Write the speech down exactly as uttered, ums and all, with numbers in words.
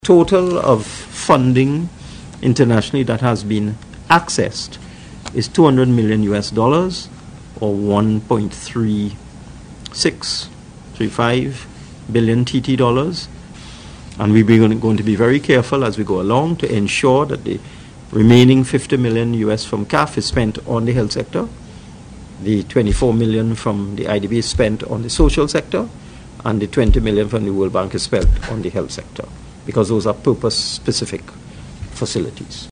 Total of funding internationally that has been accessed is two hundred million U S dollars, or one point three six three five billion T T dollars, and we're going to be very careful as we go along to ensure that the remaining fifty million U S from C A F is spent on the health sector, the twenty-four million from the I D B is spent on the social sector, and the twenty million from the World Bank is spent on the health sector, because those are purpose-specific facilities.